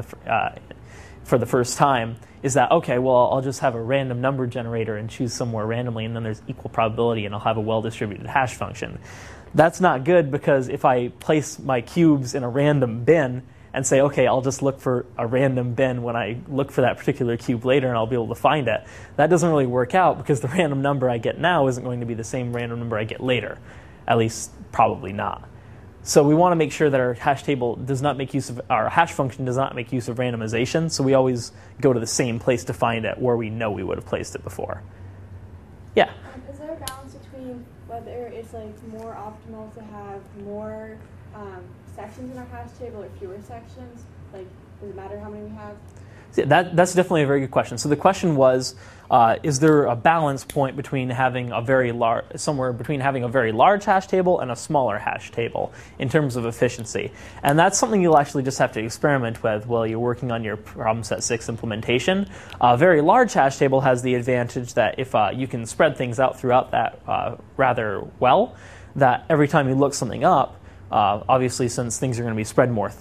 for the first time, is that, okay, well, I'll just have a random number generator and choose somewhere randomly, and then there's equal probability, and I'll have a well-distributed hash function. That's not good, because if I place my cubes in a random bin and say, okay, I'll just look for a random bin when I look for that particular cube later and I'll be able to find it, that doesn't really work out, because the random number I get now isn't going to be the same random number I get later. At least, probably not. So we want to make sure that our hash table does not make use of, our hash function does not make use of randomization, so we always go to the same place to find it where we know we would have placed it before. Yeah? Is there a balance between whether it's more optimal to have more sections in our hash table or fewer sections? Does it matter how many we have? That's definitely a very good question. So the question was, is there a balance point between having a very large, somewhere between having a very large hash table and a smaller hash table in terms of efficiency? And that's something you'll actually just have to experiment with while you're working on your problem set 6 implementation. A very large hash table has the advantage that if you can spread things out throughout that rather well, that every time you look something up, obviously since things are going to be spread more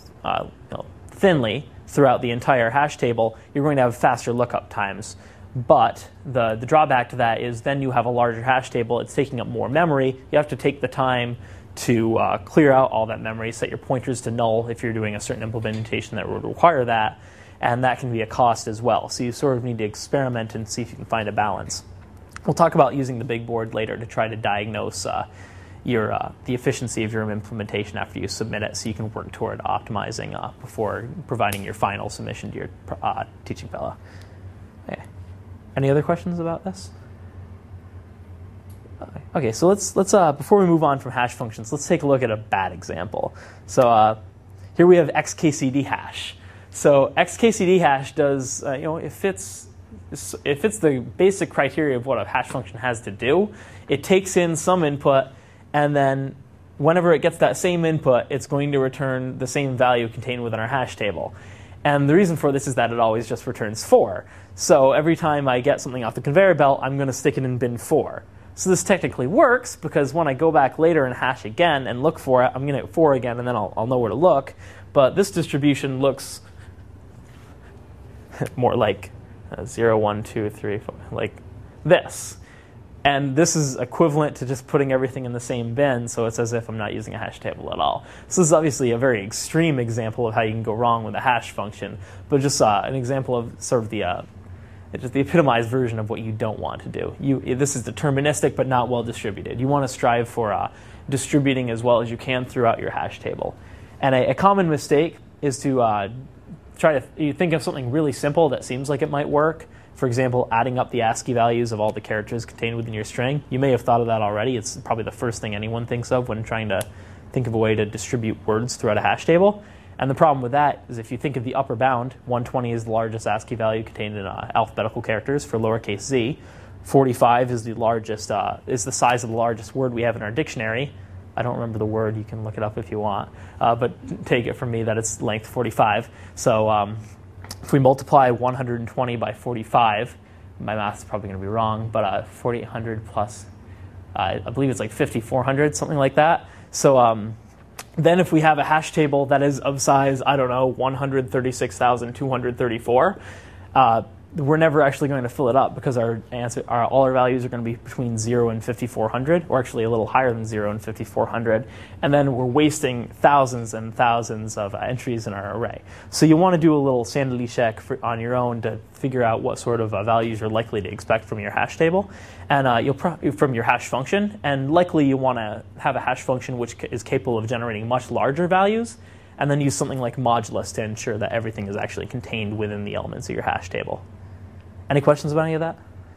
thinly throughout the entire hash table, you're going to have faster lookup times. But the drawback to that is then you have a larger hash table, it's taking up more memory. You have to take the time to clear out all that memory, set your pointers to null if you're doing a certain implementation that would require that, and that can be a cost as well. So you sort of need to experiment and see if you can find a balance. We'll talk about using the big board later to try to diagnose the efficiency of your implementation after you submit it, so you can work toward optimizing before providing your final submission to your teaching fellow. Okay. Any other questions about this? Okay, so let's before we move on from hash functions, let's take a look at a bad example. So here we have XKCD hash. So XKCD hash does it fits the basic criteria of what a hash function has to do. It takes in some input, and then whenever it gets that same input, it's going to return the same value contained within our hash table. And the reason for this is that it always just returns 4. So every time I get something off the conveyor belt, I'm going to stick it in bin 4. So this technically works, because when I go back later and hash again and look for it, I'm going to get 4 again, and then I'll know where to look. But this distribution looks more like 0, 1, 2, 3, 4, like this. And this is equivalent to just putting everything in the same bin, so it's as if I'm not using a hash table at all. So this is obviously a very extreme example of how you can go wrong with a hash function, but just an example of sort of just the epitomized version of what you don't want to do. This is deterministic but not well distributed. You want to strive for distributing as well as you can throughout your hash table. And a common mistake is to you think of something really simple that seems like it might work. For example, adding up the ASCII values of all the characters contained within your string. You may have thought of that already. It's probably the first thing anyone thinks of when trying to think of a way to distribute words throughout a hash table. And the problem with that is if you think of the upper bound, 120 is the largest ASCII value contained in alphabetical characters for lowercase z. 45 is is the size of the largest word we have in our dictionary. I don't remember the word. You can look it up if you want. But take it from me that it's length 45. So if we multiply 120 by 45, my math's probably going to be wrong, but 4,800 plus, I believe it's like 5,400, something like that. So then if we have a hash table that is of size, I don't know, 136,234, we're never actually going to fill it up because all our values are going to be between 0 and 5,400, or actually a little higher than 0 and 5,400. And then we're wasting thousands and thousands of entries in our array. So you want to do a little sanity check on your own to figure out what sort of values you're likely to expect from your hash table, and from your hash function. And likely you want to have a hash function which is capable of generating much larger values, and then use something like modulus to ensure that everything is actually contained within the elements of your hash table. Any questions about any of that?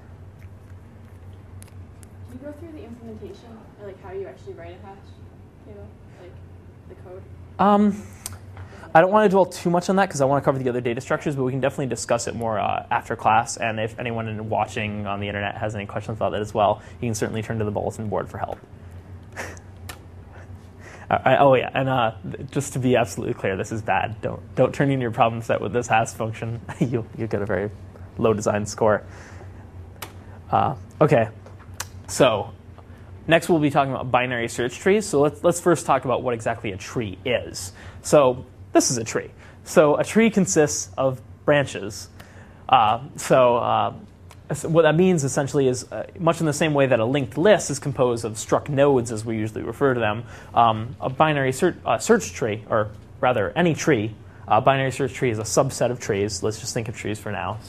Can you go through the implementation, or like how you actually write a hash table, like the code? I don't want to dwell too much on that because I want to cover the other data structures, but we can definitely discuss it more after class. And if anyone watching on the internet has any questions about that as well, you can certainly turn to the bulletin board for help. Oh yeah, and just to be absolutely clear, this is bad. Don't turn in your problem set with this hash function. You'll get a very low design score. Okay, so next we'll be talking about binary search trees. So let's first talk about what exactly a tree is. So this is a tree. So a tree consists of branches. What that means essentially is much in the same way that a linked list is composed of struct nodes, as we usually refer to them, a binary search tree, or rather any tree, a binary search tree is a subset of trees. Let's just think of trees for now.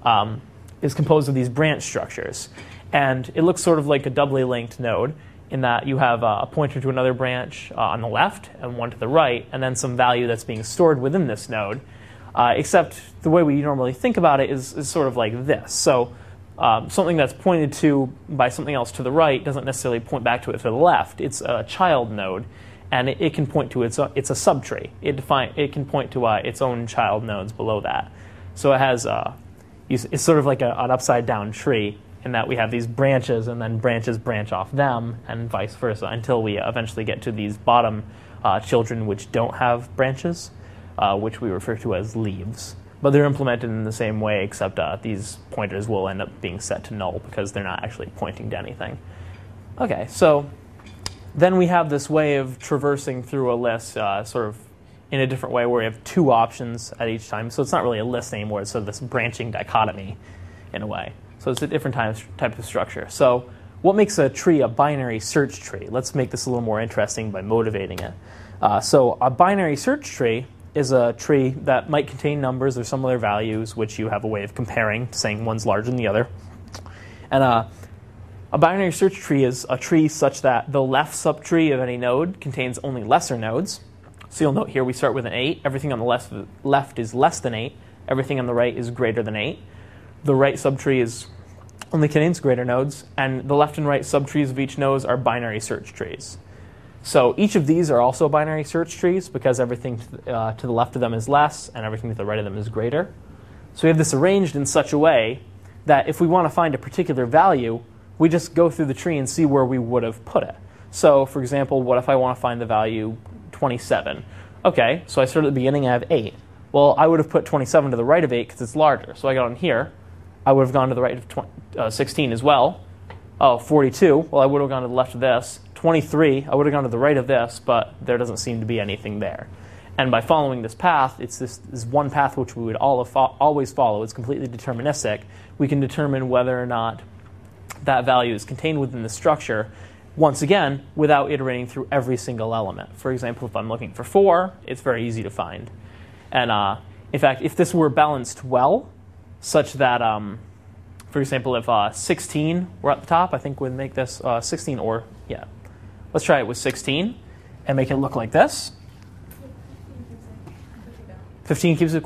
Is composed of these branch structures. And it looks sort of like a doubly linked node in that you have a pointer to another branch on the left and one to the right, and then some value that's being stored within this node. Except the way we normally think about it is sort of like this. So something that's pointed to by something else to the right doesn't necessarily point back to it to the left. It's a child node, and it can point to it's a subtree. It can point to its own child nodes below that. So it has it's sort of like an upside down tree in that we have these branches, and then branches branch off them, and vice versa, until we eventually get to these bottom children which don't have branches, which we refer to as leaves. But they're implemented in the same way, except these pointers will end up being set to null because they're not actually pointing to anything. Okay, so then we have this way of traversing through a list sort of in a different way where we have two options at each time. So it's not really a list anymore. It's sort of this branching dichotomy in a way. So it's a different type of structure. So what makes a tree a binary search tree? Let's make this a little more interesting by motivating it. So a binary search tree is a tree that might contain numbers or some other values which you have a way of comparing, saying one's larger than the other. And a binary search tree is a tree such that the left subtree of any node contains only lesser nodes. So you'll note here we start with an 8. Everything on the left is less than 8. Everything on the right is greater than 8. The right subtree only contains greater nodes, and the left and right subtrees of each node are binary search trees. So each of these are also binary search trees because everything to the left of them is less and everything to the right of them is greater. So we have this arranged in such a way that if we want to find a particular value, we just go through the tree and see where we would have put it. So for example, what if I want to find the value 27? Okay, so I start at the beginning, I have 8. Well, I would have put 27 to the right of 8 because it's larger. So I got on here. I would have gone to the right of 16 as well. Oh, 42. Well, I would have gone to the left of this. 23, I would have gone to the right of this, but there doesn't seem to be anything there. And by following this path, it's this one path which we would always follow. It's completely deterministic. We can determine whether or not that value is contained within the structure, once again, without iterating through every single element. For example, if I'm looking for 4, it's very easy to find. And in fact, if this were balanced well, such that, for example, if 16 were at the top, I think we'd make this 16 or, yeah. Let's try it with 16 and make it look like this. 15 keeps it complete.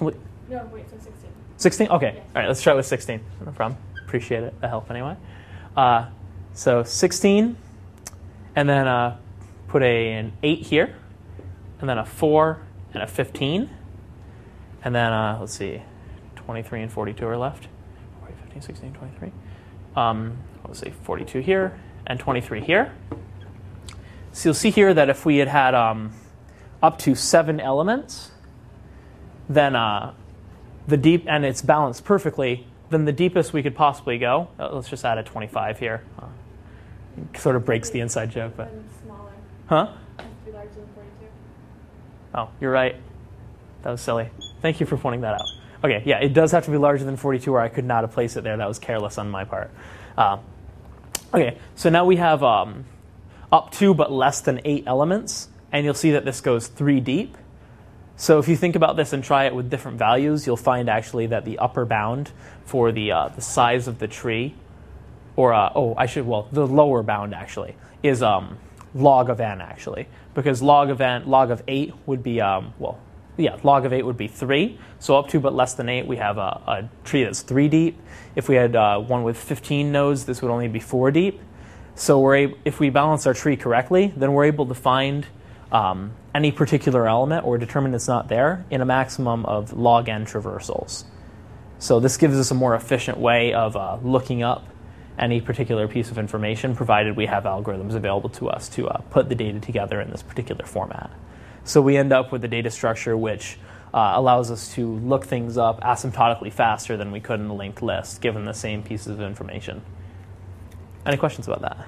No, wait, so 16. 16? Okay. Yes. All right, let's try with 16. No problem. Appreciate it. The help anyway. So 16, and then put an 8 here, and then a 4 and a 15. And then, let's see, 23 and 42 are left. 40, 15, 16, 23. Let's see, 42 here and 23 here. So you'll see here that if we had up to 7 elements, then the deep, and it's balanced perfectly, then the deepest we could possibly go, let's just add a 25 here. Sort of breaks the inside joke, but. And smaller. Huh? It has to be larger than 42. Oh, you're right. That was silly. Thank you for pointing that out. Okay, yeah, it does have to be larger than 42, or I could not have placed it there. That was careless on my part. Okay, so now we have up to but less than 8 elements, and you'll see that this goes 3 deep. So if you think about this and try it with different values, you'll find actually that the upper bound for the size of the tree, or the lower bound actually is log of n actually, because log of 8 would be log of 8 would be 3. So up to but less than 8, we have a tree that's 3 deep. If we had one with 15 nodes, this would only be 4 deep. So if we balance our tree correctly, then we're able to find any particular element or determine it's not there in a maximum of log n traversals. So this gives us a more efficient way of looking up any particular piece of information, provided we have algorithms available to us to put the data together in this particular format. So we end up with a data structure which allows us to look things up asymptotically faster than we could in a linked list, given the same pieces of information. Any questions about that?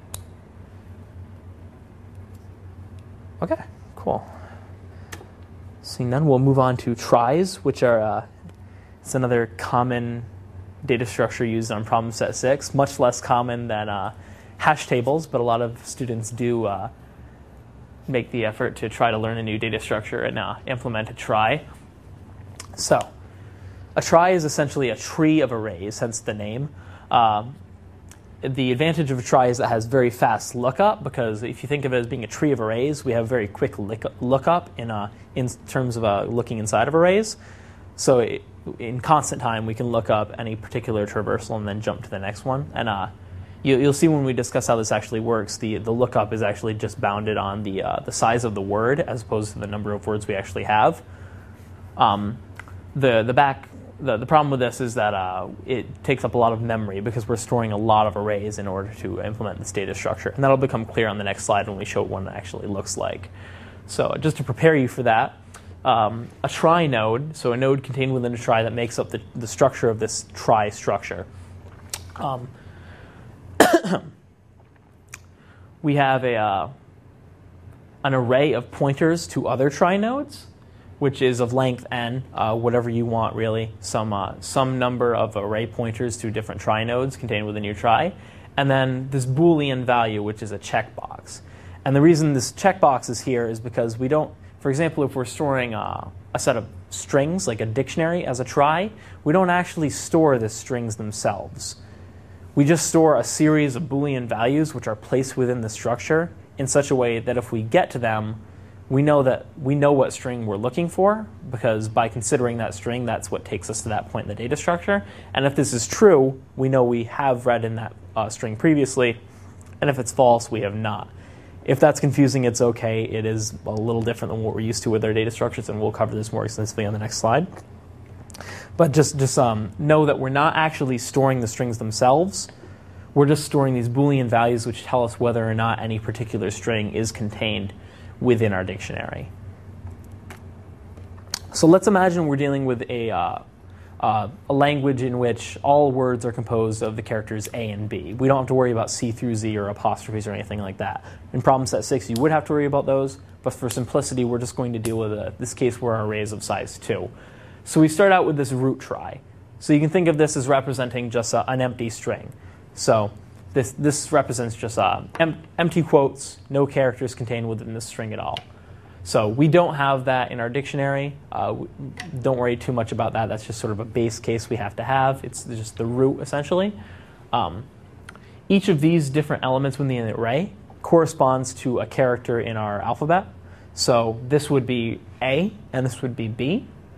Okay, cool. Seeing none, we'll move on to tries, which are it's another common data structure used on problem set 6, much less common than hash tables, but a lot of students do make the effort to try to learn a new data structure and implement a try. So a try is essentially a tree of arrays, hence the name. The advantage of a try is that it has very fast lookup, because if you think of it as being a tree of arrays, we have very quick lookup in terms of looking inside of arrays. So in constant time, we can look up any particular traversal and then jump to the next one. And you'll see when we discuss how this actually works, the lookup is actually just bounded on the size of the word as opposed to the number of words we actually have. The problem with this is that it takes up a lot of memory because we're storing a lot of arrays in order to implement this data structure. And that'll become clear on the next slide when we show what it actually looks like. So just to prepare you for that, a try node, so a node contained within a try that makes up the structure of this try structure. We have an array of pointers to other try nodes, which is of length n, whatever you want really, some number of array pointers to different try nodes contained within your try, and then this Boolean value, which is a checkbox. And the reason this checkbox is here is because we don't, for example, if we're storing a set of strings, like a dictionary as a try, we don't actually store the strings themselves. We just store a series of Boolean values which are placed within the structure in such a way that if we get to them, we know what string we're looking for, because by considering that string, that's what takes us to that point in the data structure. And if this is true, we know we have read in that string previously, and if it's false, we have not. If that's confusing, it's okay. It is a little different than what we're used to with our data structures, and we'll cover this more extensively on the next slide. But just know that we're not actually storing the strings themselves. We're just storing these Boolean values which tell us whether or not any particular string is contained within our dictionary. So let's imagine we're dealing with a language in which all words are composed of the characters A and B. We don't have to worry about C through Z or apostrophes or anything like that. In problem set 6, you would have to worry about those, but for simplicity, we're just going to deal with this case where our array is of size 2. So we start out with this root try. So you can think of this as representing just an empty string. So this represents just empty quotes, no characters contained within this string at all. So we don't have that in our dictionary. Don't worry too much about that. That's just sort of a base case we have to have. It's just the root, essentially. Each of these different elements within the array corresponds to a character in our alphabet. So this would be A, and this would be B.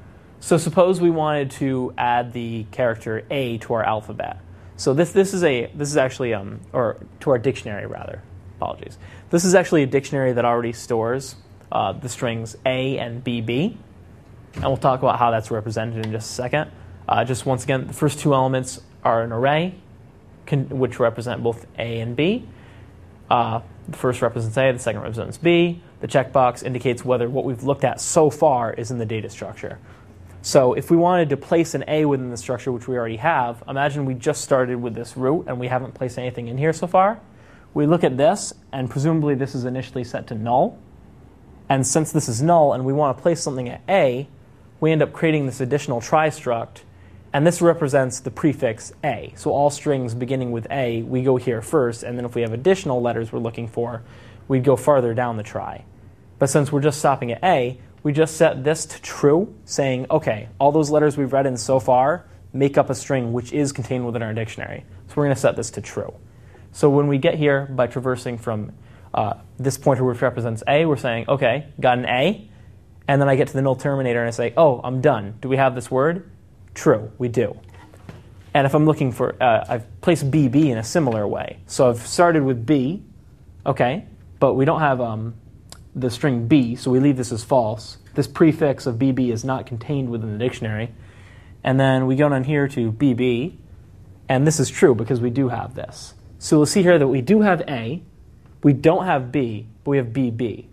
So suppose we wanted to add the character A to our alphabet. So this is actually or to our dictionary rather. Apologies. This is actually a dictionary that already stores the strings A and BB, and we'll talk about how that's represented in just a second. Just once again, the first two elements are an array, which represent both A and B. The first represents A, the second represents B. The checkbox indicates whether what we've looked at so far is in the data structure. So if we wanted to place an A within the structure, which we already have, imagine we just started with this root and we haven't placed anything in here so far. We look at this, and presumably this is initially set to null. And since this is null and we want to place something at A, we end up creating this additional try struct, and this represents the prefix A. So all strings beginning with A, we go here first, and then if we have additional letters we're looking for, we'd go farther down the try. But since we're just stopping at A, we just set this to true, saying, okay, all those letters we've read in so far make up a string which is contained within our dictionary. So we're going to set this to true. So when we get here by traversing from this pointer which represents A, we're saying, okay, got an A. And then I get to the null terminator and I say, oh, I'm done. Do we have this word? True, we do. And if I'm looking for, I've placed BB in a similar way. So I've started with B, okay, but we don't have the string B, so we leave this as false. This prefix of BB is not contained within the dictionary. And then we go down here to BB, and this is true because we do have this. So we'll see here that we do have A, we don't have B, but we have BB.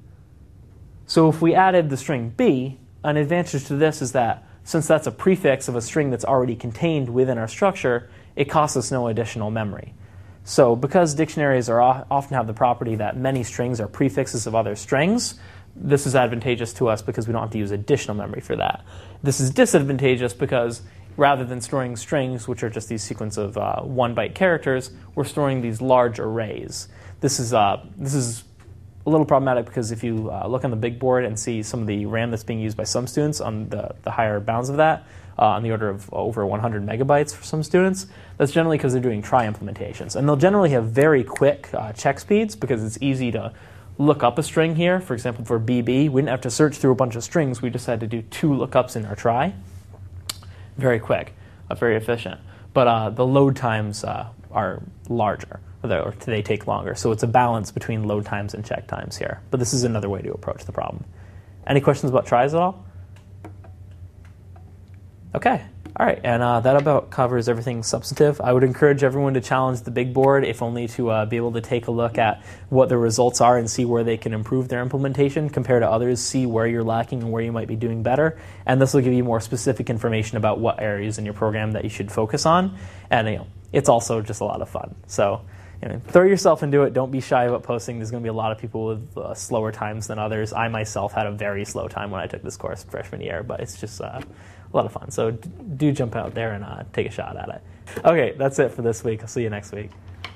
So if we added the string B, an advantage to this is that since that's a prefix of a string that's already contained within our structure, it costs us no additional memory. So because dictionaries often have the property that many strings are prefixes of other strings, this is advantageous to us because we don't have to use additional memory for that. This is disadvantageous because rather than storing strings, which are just these sequence of 1-byte characters, we're storing these large arrays. This is a little problematic because if you look on the big board and see some of the RAM that's being used by some students on the higher bounds of that, on the order of over 100 megabytes for some students, that's generally because they're doing try implementations. And they'll generally have very quick check speeds because it's easy to look up a string here. For example, for BB, we didn't have to search through a bunch of strings. We just had to do 2 lookups in our try. Very quick, very efficient. But the load times are larger, or they take longer. So it's a balance between load times and check times here. But this is another way to approach the problem. Any questions about tries at all? Okay, all right, and that about covers everything substantive. I would encourage everyone to challenge the big board, if only to be able to take a look at what the results are and see where they can improve their implementation, compare to others, see where you're lacking and where you might be doing better. And this will give you more specific information about what areas in your program that you should focus on. And it's also just a lot of fun. So throw yourself into it. Don't be shy about posting. There's going to be a lot of people with slower times than others. I myself had a very slow time when I took this course freshman year, but it's just a lot of fun. So do jump out there and take a shot at it. Okay, that's it for this week. I'll see you next week.